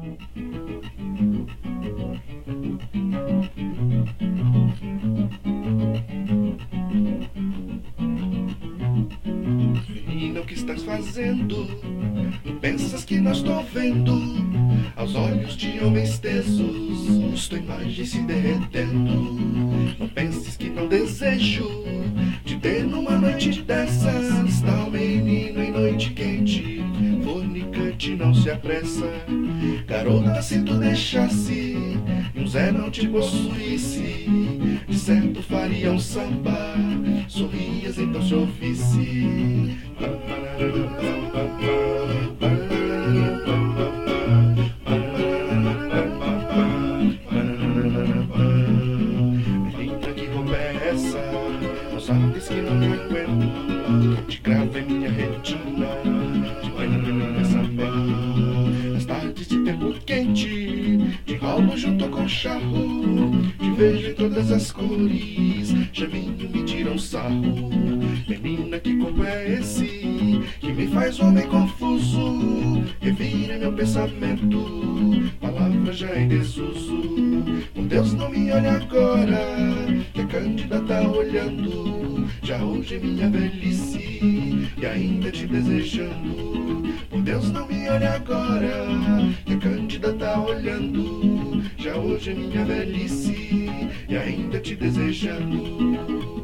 Menina, o que estás fazendo? Não pensas que não estou vendo? Aos olhos de homens tesos, tua imagem se derretendo. Não penses que não desejo te ter numa noite dessas. Tal menino em noite quente, fornicante, não se apressa. Garota, se tu deixasse e um Zé não te possuísse, de certo faria um samba, sorrias então se ouvisse. Menina, que roupa é essa? Não sabes que não me aguento, te cravo em minha retina, te banho no meu pensamento. Nas tardes de tempo quente, te roubo junto com o charro, te vejo em todas as cores, chaminho me tira um sarro. Menina, que corpo é esse que me faz homem confuso? Revira meu pensamento, palavra já em desuso. Por Deus, não me olhe agora, que a Cândida tá olhando. Já hoje é minha velhice e ainda te desejando. Por Deus, não me olhe agora, que a Cândida tá olhando. Já hoje é minha velhice e ainda te desejando.